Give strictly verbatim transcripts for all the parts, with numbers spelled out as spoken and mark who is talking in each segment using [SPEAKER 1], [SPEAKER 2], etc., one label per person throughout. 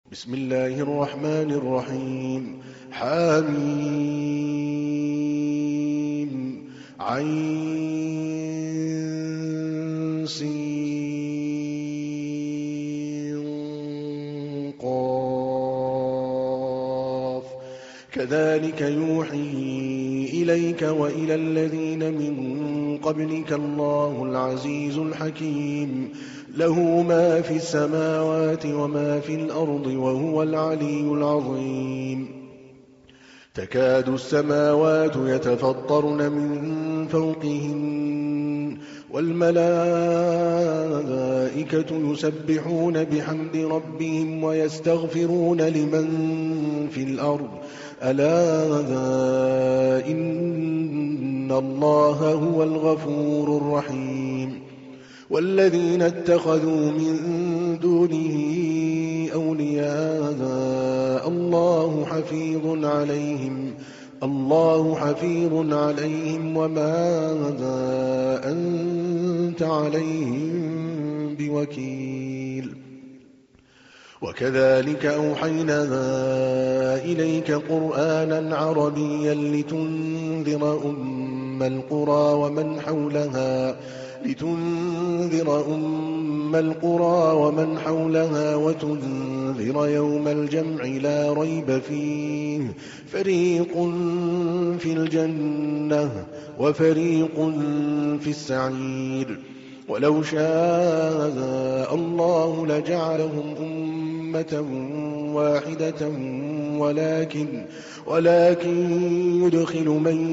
[SPEAKER 1] بسم الله الرحمن الرحيم. حميم عين سين قاف كذلك يوحي إليك وإلى الذين من قبلك الله العزيز الحكيم له ما في السماوات وما في الأرض وهو العلي العظيم. تكاد السماوات يتفطرن من فوقهن والملائكة يسبحون بحمد ربهم ويستغفرون لمن في الأرض ألا إن الله هو الغفور الرحيم. والذين اتخذوا من دونه أولياء الله حفيظ عليهم الله حفيظ عليهم وما أنت عليهم بوكيل. وكذلك أوحينا إليك قرآنا عربيا لتنذر أم القرى ومن حولها لتنذر أم القرى ومن حولها وتنذر يوم الجمع لا ريب فيه فريق في الجنة وفريق في السعير. ولو شاء الله لجعلهم أمة واحدة ولكن ولكن يدخل من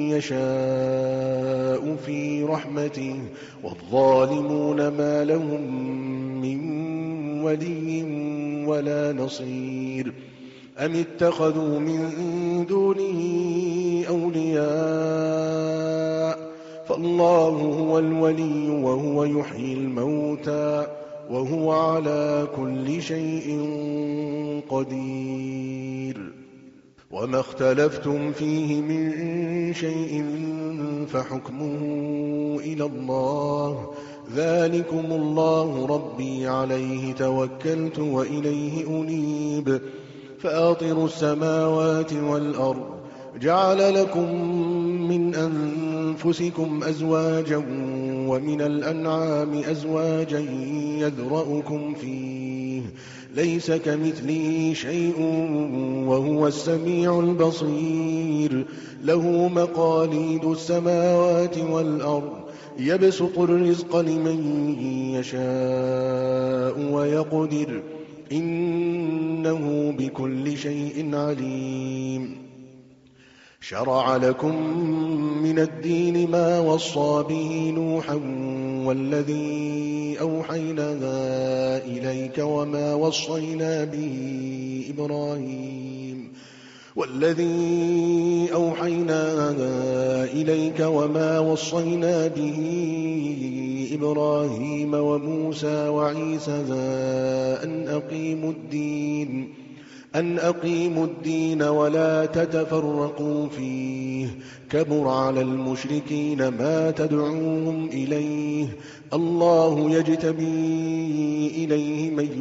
[SPEAKER 1] يشاء في رحمته والظالمون ما لهم من ولي ولا نصير. أم اتخذوا من دونه أولياء فالله هو الولي وهو يحيي الموتى وهو على كل شيء قدير. وما اختلفتم فيه من شيء فحكمه إلى الله ذلكم الله ربي عليه توكلت وإليه أنيب. فاطر السماوات والأرض جعل لكم من أنفسكم أزواجا ومن الأنعام أزواجا يذرأكم فيه ليس كمثله شيء وهو السميع البصير. له مقاليد السماوات والأرض يبسط الرزق لمن يشاء ويقدر إنه بكل شيء عليم. شرع لكم من الدين ما وصى به نوحا والذي أوحينا إليك وما وصينا به إبراهيم والذي أوحينا إليك وما وصينا به إبراهيم وموسى وعيسى أن أقيموا الدين أن أقيموا الدين ولا تتفرقوا فيه كبر على المشركين ما تدعوهم إليه الله يجتبي إليه من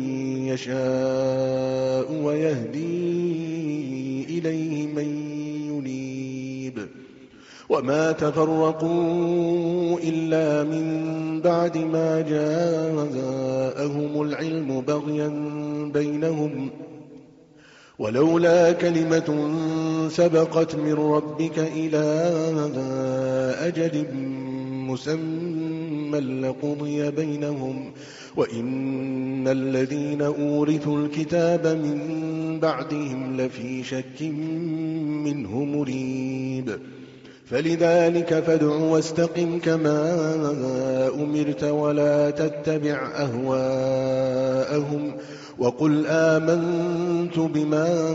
[SPEAKER 1] يشاء ويهدي إليه من ينيب. وما تفرقوا إلا من بعد ما جاءهم العلم بغيا بينهم ولولا كلمة سبقت من ربك إلى أجل مسمى لقضي بينهم وإن الذين أورثوا الكتاب من بعدهم لفي شك منه مريب. فلذلك فادع واستقم كما أمرت ولا تتبع أهواءهم وقل آمنت بما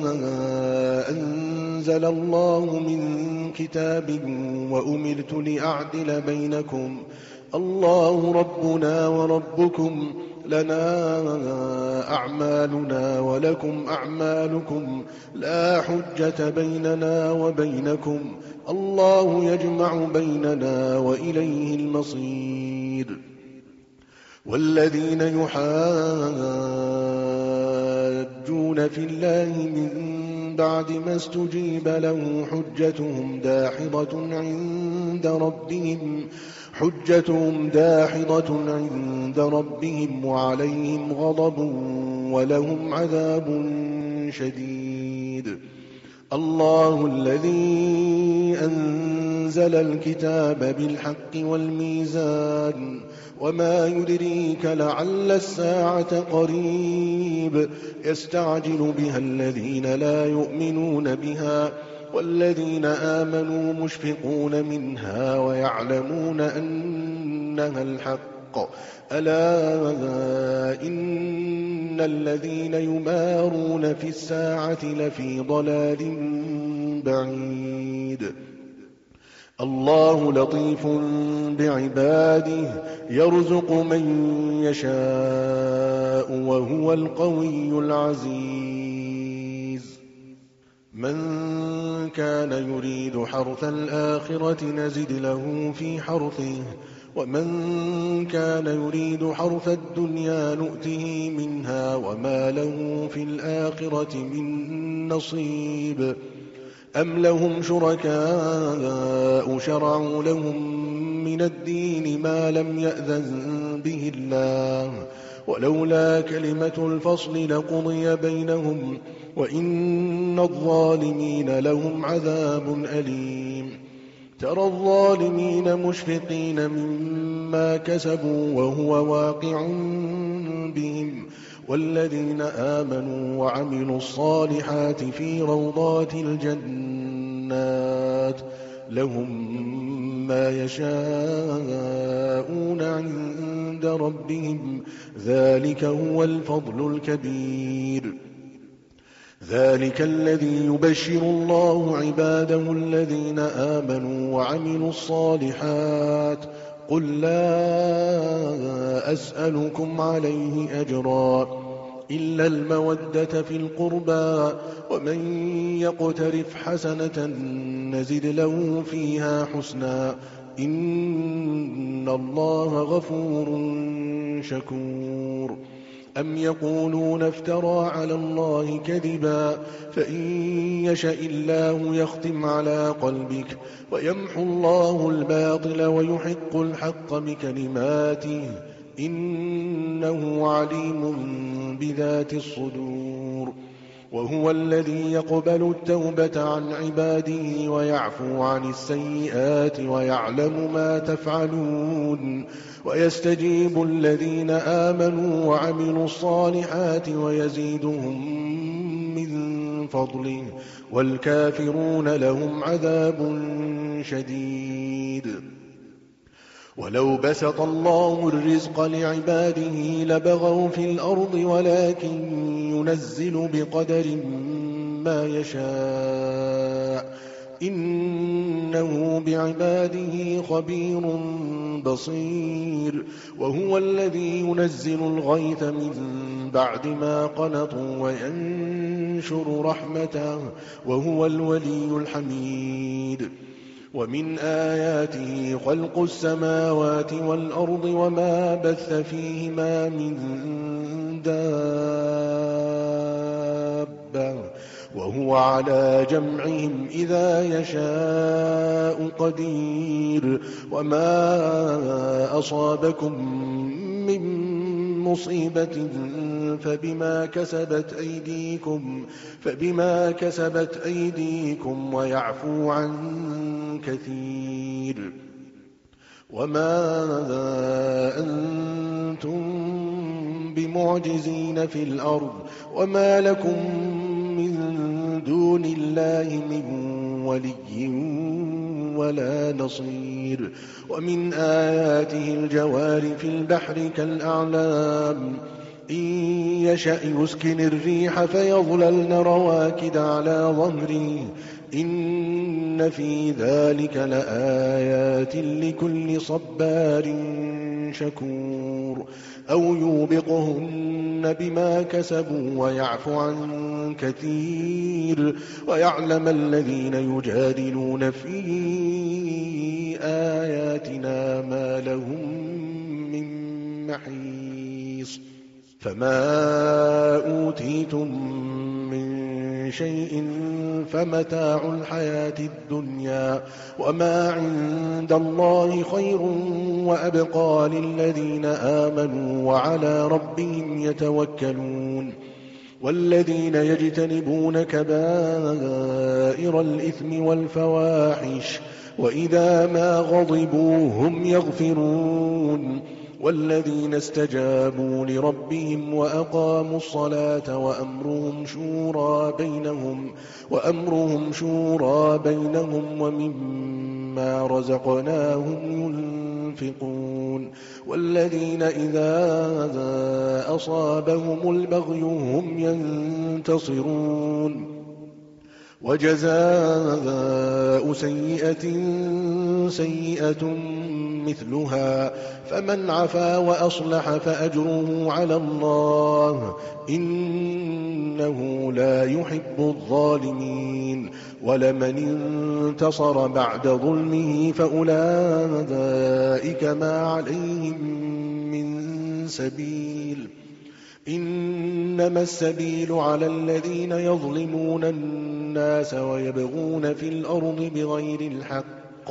[SPEAKER 1] أنزل الله من كتاب وأمرت لأعدل بينكم الله ربنا وربكم لنا أعمالنا ولكم أعمالكم لا حجة بيننا وبينكم الله يجمع بيننا وإليه المصير. والذين يحادون يحاجون في الله من بعد ما استجيب له حجتهم داحضة عند ربهم حجتهم داحضة عند ربهم وعليهم غضب ولهم عذاب شديد. الله الذي أنزل الكتاب بالحق والميزان وما يدريك لعل الساعة قريب يستعجل بها الذين لا يؤمنون بها والذين آمنوا مشفقون منها ويعلمون أنها الحق ألا إن الذين يمارون في الساعة لفي ضلال بعيد. الله لطيف بعباده يرزق من يشاء وهو القوي العزيز. من كان يريد حرث الآخرة نزد له في حرثه ومن كان يريد حرث الدنيا نؤته منها وما له في الآخرة من نصيب. أم لهم شركاء شرعوا لهم من الدين ما لم يأذن به الله ولولا كلمة الفصل لقضي بينهم وإن الظالمين لهم عذاب أليم. ترى الظالمين مشفقين مما كسبوا وهو واقع بهم والذين آمنوا وعملوا الصالحات في روضات الجنات لهم ما يشاءون عند ربهم ذلك هو الفضل الكبير. ذلك الذي يبشر الله عباده الذين آمنوا وعملوا الصالحات قل لا أسألكم عليه أجرا إلا المودة في القربى ومن يقترف حسنة نزد له فيها حسنا إن الله غفور شكور. أم يقولون افترى على الله كذبا فإن يشأ الله يختم على قلبك ويمحو الله الباطل ويحق الحق بكلماته إنه عليم بذات الصدور. وهو الذي يقبل التوبة عن عباده ويعفو عن السيئات ويعلم ما تفعلون ويستجيب الذين آمنوا وعملوا الصالحات ويزيدهم من فضله والكافرون لهم عذاب شديد. ولو بسط الله الرزق لعباده لبغوا في الأرض ولكن ينزل بقدر ما يشاء إنه بعباده خبير بصير. وهو الذي ينزل الغيث من بعد ما قنطوا وينشر رحمته وهو الولي الحميد. ومن آياته خلق السماوات والأرض وما بث فيهما من دابة وهو على جمعهم إذا يشاء قدير. وما أصابكم من مصيبة فبما كسبت أيديكم فبما كسبت أيديكم ويعفو عن كثير. وما أنتم بمعجزين في الأرض وما لكم من دون الله من ولي ولا نصير. ومن آياته الجوار في البحر كالأعلام إن يشأ يسكن الريح فيظللن رواكد على ظهره إن في ذلك لآيات لكل صبار شكور. أو يوبقهن بما كسبوا ويعفو عن كثير ويعلم الذين يجادلون في آياتنا ما لهم من محيص. فما أوتيتم من شيء فمتاع الحياة الدنيا وما عند الله خير وأبقى للذين آمنوا وعلى ربهم يتوكلون والذين يجتنبون كبائر الإثم والفواحش وإذا ما غضبوا هم يغفرون والذين استجابوا لربهم وأقاموا الصلاة وأمرهم شورى بينهم وأمرهم شورى بينهم ومما رزقناهم ينفقون والذين إذا أصابهم البغي هم ينتصرون وجزاء سيئة سيئة مثلها فمن عفا وأصلح فأجره على الله إنه لا يحب الظالمين ولمن انتصر بعد ظلمه فأولئك ما عليهم من سبيل إنما السبيل على الذين يظلمون الناس ويبغون في الأرض بغير الحق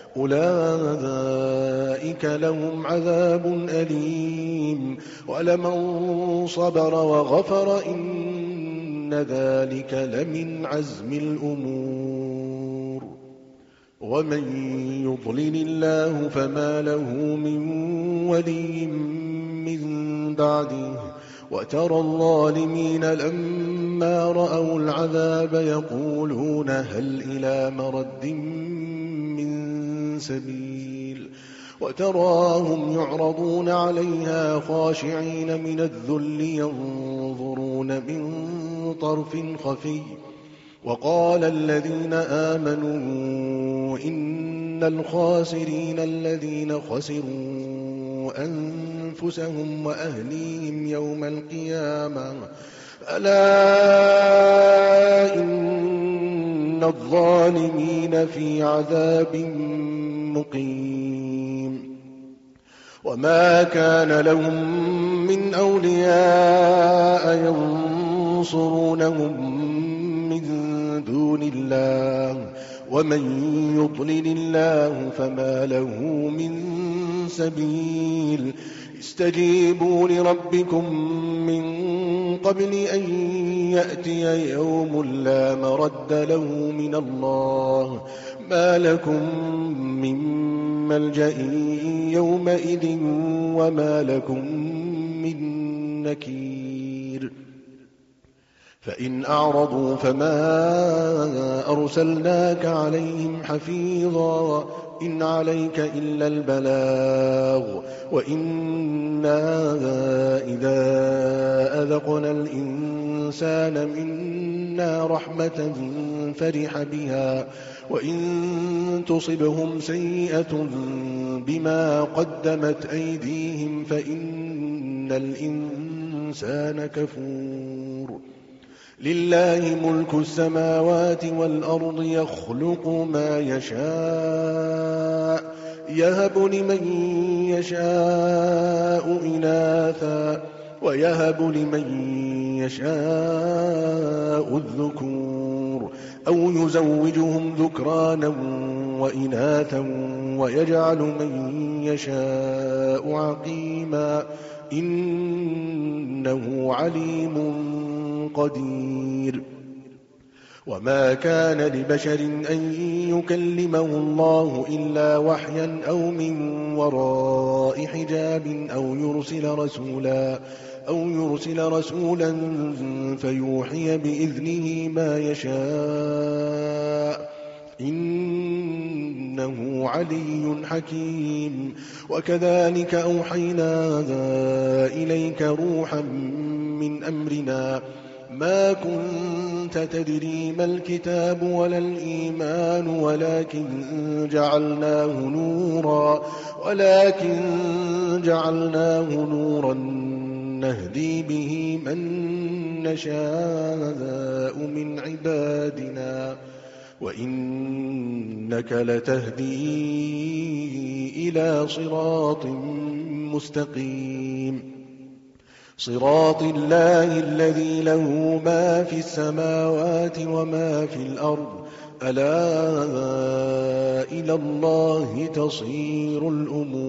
[SPEAKER 1] أولئك لهم عذاب أليم ولمن صبر وغفر إن ذلك لمن عزم الأمور ومن يضلل الله فما له من ولي من بعده وترى الظالمين لما رأوا العذاب يقولون هل إلى مرد من سبيل وتراهم يعرضون عليها خاشعين من الذل ينظرون من طرف خفي وقال الذين آمنوا إن الخاسرين الذين خسروا أنفسهم وأهليهم يوم القيامة ألا إن الظالمين في عذاب مقيم وما كان لهم من أولياء ينصرونهم من دون الله ومن يضلل الله فما له من سبيل استجيبوا لربكم من قبل أن يأتي يوم لا مرد له من الله ما لكم من ملجأ يومئذ وما لكم من نكير فإن أعرضوا فما أرسلناك عليهم حفيظا إن عليك إلا البلاغ وإنا إذا أذقنا الإنسان منا رحمة فرح بها وإن تصبهم سيئة بما قدمت أيديهم فإن الإنسان كفور لله ملك السماوات والأرض يخلق ما يشاء يهب لمن يشاء إناثا ويهب لمن يشاء الذكور أو يزوجهم ذكرانا وإناثا ويجعل من يشاء عقيما إنه عليم قدير وما كان لبشر أن يكلمه الله إلا وحيا أو من وراء حجاب أو يرسل رسولا أو يرسل رسولا فيوحي بإذنه ما يشاء إنه علي حكيم وكذلك أوحينا إليك روحا من أمرنا ما كنت تدري ما الكتاب ولا الإيمان ولكن جعلناه نورا ولكن جعلناه نورا نهدي به من نشاء من عبادنا وإنك لتهدي إلى صراط مستقيم صراط الله الذي له ما في السماوات وما في الأرض ألا إلى الله تصير الأمور.